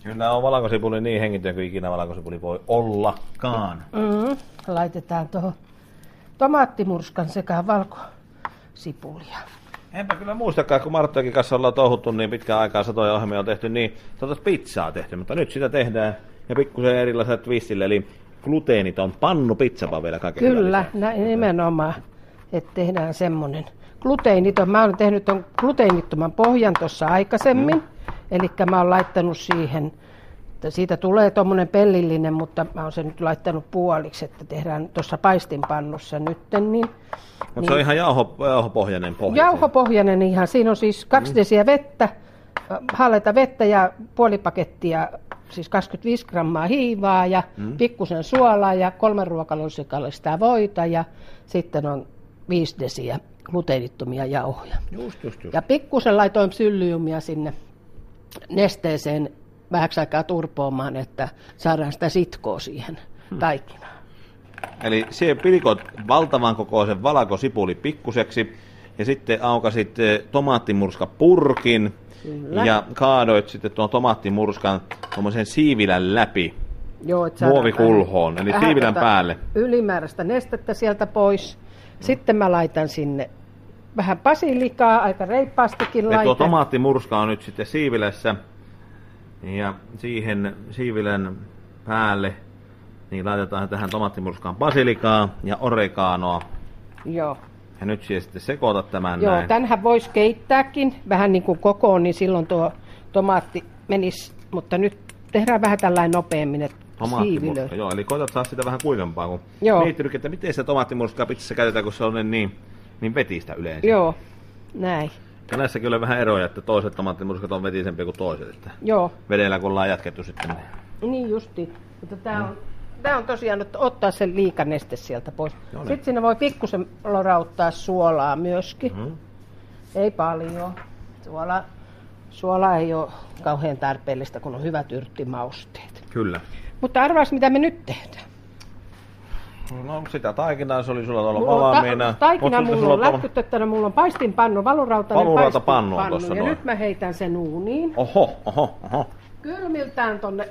Kyllä on valkosipuli niin hengitön kuin ikinä valkosipuli voi ollakaan. Laitetaan tuohon tomaattimurskan sekä valkosipulia. Enpä kyllä muistakaan, kun Marttoakin kanssa ollaan touhuttu niin pitkään aikaa, satoja ohjelmia on tehty, niin pizzaa tehty, mutta nyt sitä tehdään ja pikkusen erilaisella twistillä, eli gluteeniton pannupizza vielä kaiken. Kyllä, nimenomaan, että tehdään semmoinen gluteeniton. Mä oon tehnyt ton gluteenittoman pohjan tuossa aikaisemmin, eli mä oon laittanut siihen, että siitä tulee tommonen pellillinen, mutta mä oon sen nyt laittanut puoliksi, että tehdään tuossa paistinpannussa nytten. Mutta se on ihan jauhopohjainen pohja. Jauhopohjainen ihan. Siinä on siis 2 desiä vettä, haaleita vettä ja puoli pakettia, siis 25 grammaa hiivaa ja pikkusen suolaa ja 3 ruokalusikallista voita ja sitten on 5 desiä gluteenittomia jauhoja. Just. Ja pikkusen laitoin psylliumia sinne nesteeseen vähäksi aikaa turpoamaan, että saadaan sitä sitkoa siihen taikinaan. Eli siihen pilikot valtavan kokoisen valkosipuli pikkuseksi ja sitten aukasit tomaattimurskapurkin ja kaadoit sitten tuon tomaattimurskan tuommoisen siivilän läpi. Joo, muovikulhoon, eli siivilän päälle. Ylimääräistä nestettä sieltä pois. Sitten mä laitan sinne vähän basilikaa, aika reippaastikin laitan. Tuo tomaattimurska on nyt sitten siivilässä ja siihen siivilän päälle niin laitetaan tähän tomaattimurskaan basilikaa ja oreganoa. Joo. Ja nyt siihen sitten sekoitat tämän Joo, näin. tämänhän voisi keittääkin vähän niin kuin kokoon, niin silloin tuo tomaatti menisi, mutta nyt tehdään vähän tällainen nopeammin, että siivilöi. Joo, eli koetat saa sitä vähän kuivempaa, kun miettinyt, että miten sitä tomaattimurskaa pizzassa käytetään, kun se on niin vetistä yleensä. Joo, näin. Ja näissäkin on vähän eroja, että toiset tomaattimurskat on vetisempiä kuin toiset. Että joo. Vedellä kun ollaan jatkettu sitten. Niin justi, mutta tää on tosiaan ottaa sen liikaneste sieltä pois. Sitten siinä voi pikkusen lorauttaa suolaa myöskin. Ei paljon. Suola ei ole kauhean tarpeellista, kun on hyvät yrttimausteet. Kyllä. Mutta arvaas, mitä me nyt tehdään. No sitä taikinaa, se oli sulla tuolla valmiina. Taikina mulla on lätkytettynä, mulla on paistinpannu, valurautainen paistinpannu. Ja noin. nyt mä heitän sen uuniin. Oho. Kylmiltään tonne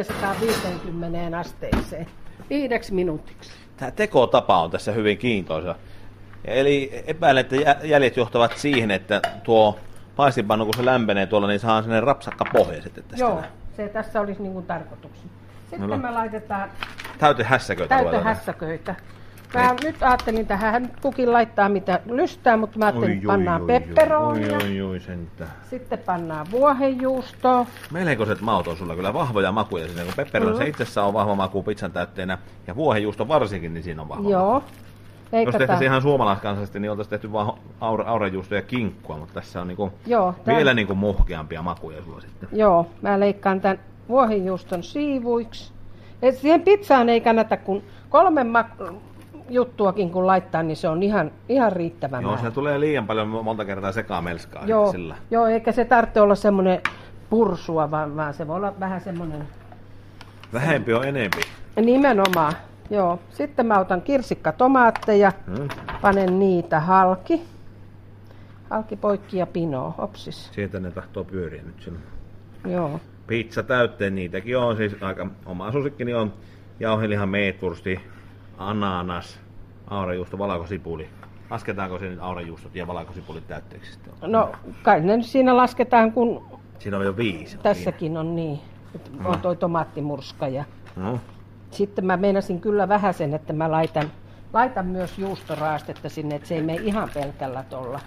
250 asteeseen 5 minuutiksi. Tämä tekotapa on tässä hyvin kiintoisa. Eli epäilen, että jäljet johtavat siihen, että tuo paistinpannu, kun se lämpenee tuolla, niin saa sellainen rapsakka pohja sitten tästä. Joo, se tässä olisi niin kuin tarkoituksena. Sitten me laitetaan täytehässäköitä. Mä nyt ajattelin tähän kukin laittaa mitä lystää, mutta mä ajattelin, että pannaan pepperonia. Sitten pannaan vuohenjuustoa. Melkoiset maut on sulla kyllä vahvoja makuja siinä, kun pepperoni se itsessä on vahva maku pizzan täytteenä ja vuohenjuusto varsinkin, niin siinä on vahva maku. Jos tehtäisiin ihan suomalaiskansallisesti, niin oltaisiin tehty vaan aurajuustoa ja kinkkua, mutta tässä on vielä muhkeampia makuja sulla sitten. Joo, mä leikkaan tämän vuohenjuuston siivuiksi. Et siihen pizzaan ei kannata, kun 3 juttuakin kun laittaa, niin se on ihan riittävä määrä. Joo, se tulee liian paljon monta kertaa sekamelskaa. Joo, eikä se tarvitse olla semmoinen pursua, vaan se voi olla vähän semmoinen. Vähempi on enempi. Nimenomaan, joo. Sitten mä otan kirsikkatomaatteja, panen niitä halki poikki ja pinoa, opsis. Sieltä ne tahtoo pyöriä nyt sinne. Joo. Pizza täytteen, niitäkin on siis aika oma susikkini on jauhelihan meetwursti, ananas, aurajuusto, valkosipuli. Lasketaanko se nyt aurajuustot ja valkosipulit täytteeksi sitten? No kai ne siinä lasketaan, kun siinä on jo 5. Tässäkin on niin. On toi tomaattimurska ja sitten mä meinasin kyllä vähän sen, että mä laitan myös juustoraastetta sinne, että se ei mene ihan pelkällä tolla.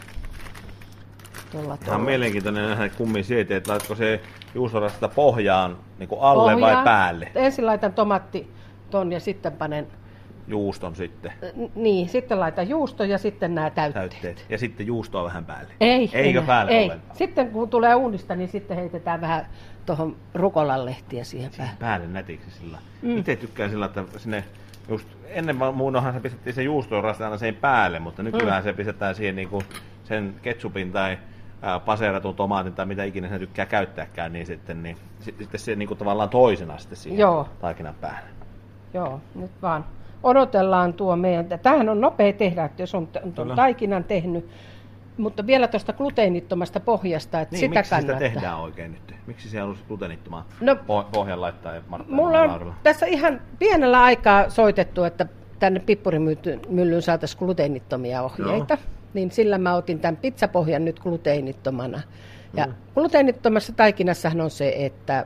Ihan mielenkiintoinen nähdä kummin sieltä, että laitatko se juustoraastetta pohjaan niin kuin alle vai päälle? Ensin laitan tomaattiton ja sitten panen juuston sitten. Niin, sitten laitan juusto ja sitten nämä täytteet. Ja sitten juustoa vähän päälle. Eikö päälle ei. ollenkaan? Sitten kun tulee uunista, niin sitten heitetään vähän tuohon rukolanlehtiä siihen päälle. Päälle nätiksi sillä. Itse tykkään sillä, että sinne just ennen muunnohan se pistettiin se juustorasta aina sen päälle, mutta nykyään se pistetään siihen niinku sen ketsupin tai paseeratun tomaatin tai mitä ikinä se tykkää käyttääkään, niin sitten se niinku tavallaan toisena sitten siihen taikinan päälle. Joo, nyt vaan odotellaan tuo meidän. Tämähän on nopea tehdä, että jos on taikinan tehnyt mutta vielä tuosta gluteenittomasta pohjasta, että niin, sitä miksi kannattaa. sitä tehdään oikein nyt? Miksi siellä olisi gluteenittomaa pohjan laittaa ja Martta Mulla on Laurilla? tässä ihan pienellä aikaa soitettu, että tänne pippurimyllyyn saataisiin gluteenittomia ohjeita. Niin sillä mä otin tämän pizzapohjan nyt gluteenittomana. Ja gluteenittomassa taikinassahan on se, että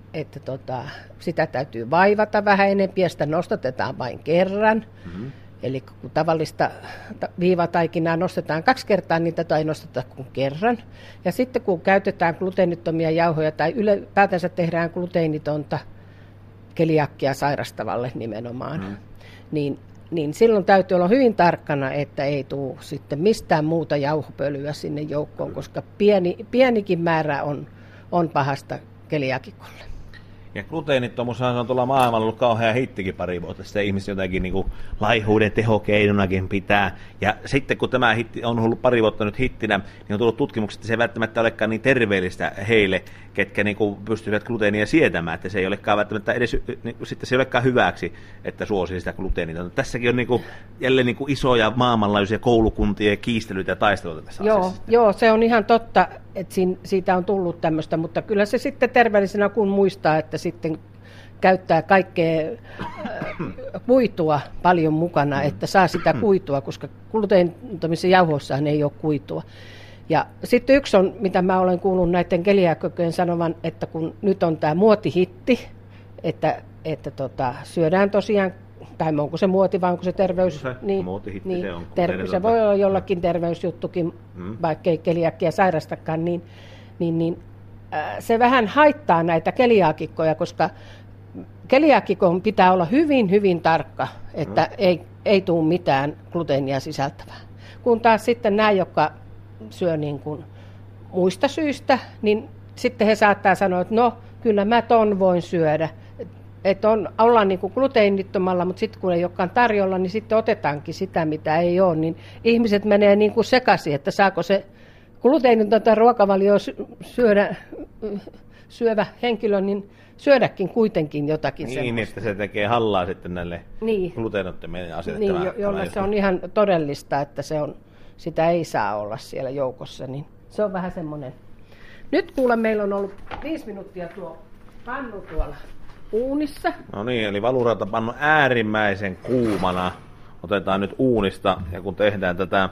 sitä täytyy vaivata vähän enempi ja sitä nostatetaan vain kerran. Eli kun tavallista viivataikinaa nostetaan 2 kertaa, niin tätä ei nosteta kuin kerran. Ja sitten kun käytetään gluteenittomia jauhoja tai ylipäätänsä tehdään gluteenitonta keliakiaa sairastavalle nimenomaan, niin silloin täytyy olla hyvin tarkkana, että ei tule sitten mistään muuta jauhopölyä sinne joukkoon, koska pienikin määrä on pahasta keliakikolle. Ja gluteenittomuushan on tuolla maailmalla ollut kauhean hittikin pari vuotta. Sitä ihmiset jotenkin niin kuin laihuuden tehokeinonakin pitää. Ja sitten kun tämä hitti on ollut pari vuotta nyt hittinä, niin on tullut tutkimukset, että se ei välttämättä olekaan niin terveellistä heille, ketkä niin kuin pystyvät gluteenia sietämään. Että se ei olekaan välttämättä edes, niin sitten se ei olekaan hyväksi, että suosii sitä gluteenitonta. Tässäkin on niin kuin, jälleen niin kuin isoja maailmanlaajuisia koulukuntia ja kiistelyitä ja taisteluita tässä asiassa. Joo, se on ihan totta, että siitä on tullut tämmöistä, mutta kyllä se sitten terveellisenä kun muistaa, että sitten käyttää kaikkea kuitua paljon mukana, että saa sitä kuitua, koska gluteenittomissa jauhoissahan ei ole kuitua. Ja sitten yksi on, mitä mä olen kuullut näiden keliaakikojen sanovan, että kun nyt on tämä muotihitti, että syödään tosiaan, tai onko se muoti vai onko se terveys, muotihitti se on. Se voi olla jollakin terveysjuttukin, vaikka ei keliakia sairastakaan, niin se vähän haittaa näitä keliaakikkoja, koska keliaakikon pitää olla hyvin, hyvin tarkka, että ei tule mitään gluteenia sisältävää. Kun taas sitten nämä, jotka syö niin kuin muista syistä, niin sitten he saattaa sanoa, että no, kyllä mä ton voin syödä. Että ollaan niin kuin gluteenittomalla, mutta sitten kun ei olekaan tarjolla, niin sitten otetaankin sitä, mitä ei ole. Niin ihmiset menee niin kuin sekaisin, että saako se gluteenitonta ruokavalio syövä henkilö, niin syödäkin kuitenkin jotakin niin, semmoista. että se tekee hallaa sitten näille gluteenittomien asetettavaan. Niin, jolle se on ihan todellista, että sitä ei saa olla siellä joukossa. Niin se on vähän semmoinen. Nyt kuule, meillä on ollut 5 minuuttia tuo pannu tuolla uunissa. No niin, eli valurautapannu äärimmäisen kuumana otetaan nyt uunista, ja kun tehdään tätä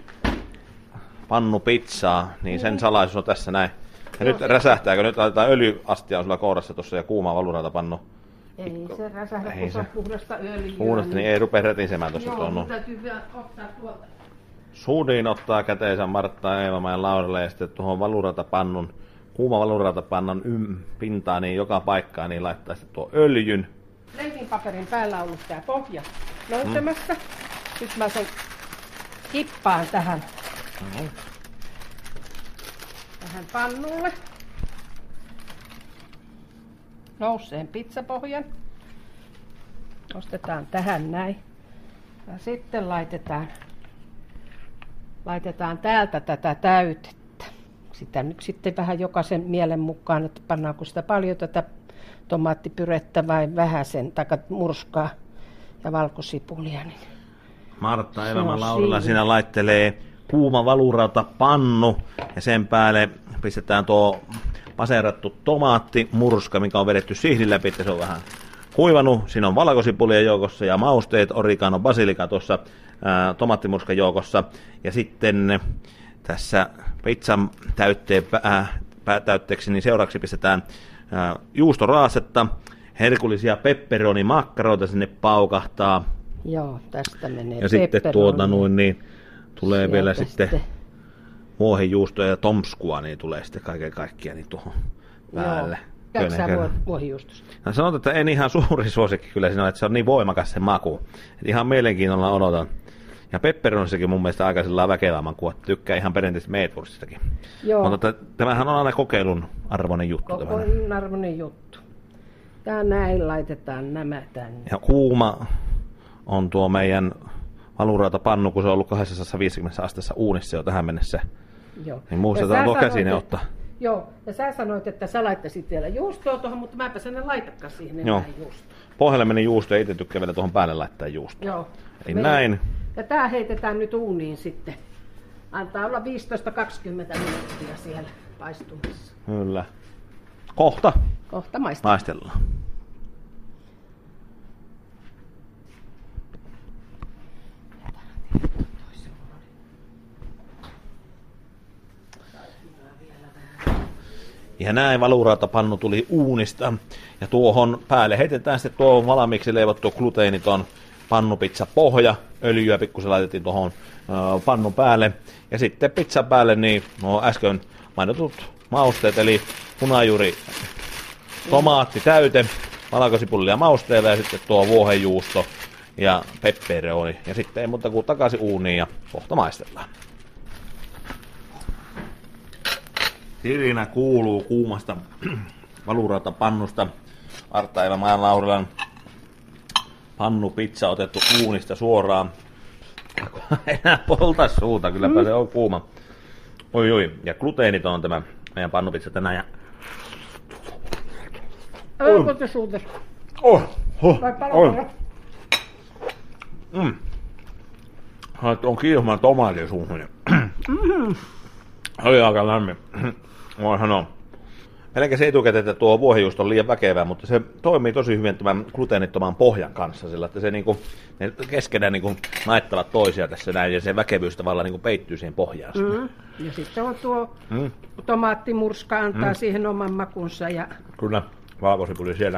pannupizzaa, niin sen salaisuus on tässä näin. Ja nyt räsähtääkö? Nyt laitetaan öljyastia on sulla kourassa tuossa ja kuuma valurautapannu. Ei se räsähdä, kun se on puhdasta öljyä. Puhdasta, niin ei rupea retisemään tuossa. Joo, täytyy vielä ottaa tuolta. Sudin ottaa käteensä Martta, Eeva ja Laurille, ja sitten tuohon kuuma valurautapannon pintaan, niin joka paikkaan, niin laittaa sitten tuo öljyn. Leivinpaperin päällä on ollut tää pohja nousemassa. Nyt mä sen kippaan tähän pannulle. Nousseen pizzapohjan. Nostetaan tähän näin. Ja sitten laitetaan täältä tätä täytettä. Sitä nyt sitten vähän jokaisen mielen mukaan, että pannaanko sitä paljon tätä tomaattipyrettä vai vähäsen, tai murskaa ja valkosipulia. Niin Martta Elämä Laurila siinä laittelee kuuma valurautapannu ja sen päälle pistetään tuo paseerattu tomaattimurska, mikä on vedetty sihdin läpi, että se on vähän kuivanut. Siinä on valkosipulia joukossa ja mausteet, oregano, basilika tuossa tomaattimurskan joukossa. Ja sitten tässä pizzan täytteeksi niin seuraavaksi pistetään juustoraasetta, herkullisia pepperonimakkaroita sinne paukahtaa. Joo, tästä menee ja sitten niin tulee sieltä vielä sitten vuohijuustoa ja tomskua, niin tulee sitten kaiken kaikkiaan niin tuohon päälle. Käytkö sä vuohijuustosta? No, sanotaan, että en ihan suuri suosikki kyllä siinä, että se on niin voimakas se maku. Että ihan mielenkiinnolla odotan. Ja pepperonissakin mun mielestä aika sillä väkevä maku, että tykkää ihan perinteisesti meetwurstistakin. Mutta tämähän on aina kokeilun arvoinen juttu. Kokeilun arvoinen juttu. Ja näin laitetaan nämä tänne. Ja kuuma on tuo meidän valurautapannu, kun se on ollut 250 asteessa uunissa jo tähän mennessä. Joo. Niin muistetaan tuo käsine ottaa. Joo, ja sä sanoit, että sä laittaisit vielä juustoa tuohon, mutta mäpä sen laitakaan siihen enää juustoa. Pohjalle meni juusto ja itse tykkää vielä tuohon päälle laittaa juustoa. Joo. Eli näin. Ja tää heitetään nyt uuniin sitten Antaa olla 15-20 minuuttia siellä paistumassa. Kyllä. Kohta maistellaan. Ja näin valurautapannu tuli uunista. Ja tuohon päälle heitetään sitten tuo valmiiksi leivottu gluteeniton pannupizzapohja. Öljyä pikkusen laitettiin tuohon pannun päälle. Ja sitten pizzan päälle niin äsken mainitut mausteet, eli punajuuri, tomaatti, täyte, valkosipullia mausteella ja sitten tuo vuohenjuusto ja pepperoni. Ja sitten ei muuta kuin takaisin uuniin ja kohta maistellaan. Sirinä kuuluu kuumasta valurautapannusta. Artta Eeva Majan Laurilan pannupizza otettu uunista suoraan. Enää polta suuta, kylläpä se on kuuma. Oi. Ja gluteeniton on tämä meidän pannupizza tänään. Ja... Älä suutes. On kiihman tomaatin suuhun. Oli aika lämmin. Voi sanoa. Melkein se etukäteen, että tuo vuohenjuusto on liian väkevää, mutta se toimii tosi hyvin tämän gluteenittoman pohjan kanssa, sillä että se niinku, ne keskenään niinku naittavat toisia tässä näin, ja se väkevyys tavallaan niinku peittyy siihen pohjaan. Ja sitten on tuo tomaattimurska antaa siihen oman makunsa. Ja... Kyllä, valkosipuli siellä.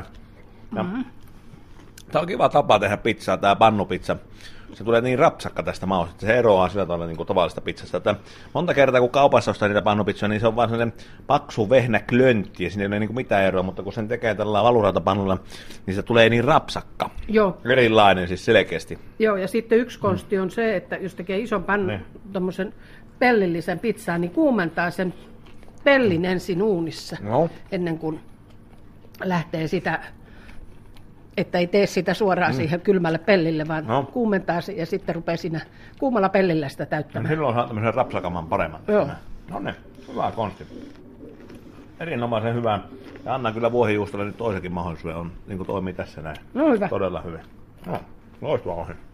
Tämä on kiva tapa tehdä pizzaa, tämä pannupizza. Se tulee niin rapsakka tästä mausta, että se eroaa sillä tavalla niin kuin tavallisesta pizzasta. Että monta kertaa kun kaupassa ostaa niitä pannupizzoja, niin se on vaan sellainen paksu vehnä klöntti ja siinä ei ole niin kuin mitään eroa, mutta kun sen tekee tällä valurautapannulla, niin se tulee niin rapsakka. Joo. Erilainen siis selkeästi. Joo, ja sitten yksi konsti on se, että jos tekee ison tommosen pellillisen pizzaa, niin kuumentaa sen pellin ensin uunissa ennen kuin lähtee sitä... Että ei tee sitä suoraan siihen kylmälle pellille, vaan kuumentaa ja sitten rupeaa siinä kuumalla pellillä sitä täyttämään. Silloin saa tämmöisen rapsakaman paremman. Joo. No niin, hyvä konsti. Erinomaisen hyvä. Ja annan kyllä vuohenjuustolle nyt toisenkin mahdollisuuden, niin kuin toimii tässä näin. No hyvä. Todella hyvin. No, loistava ohi.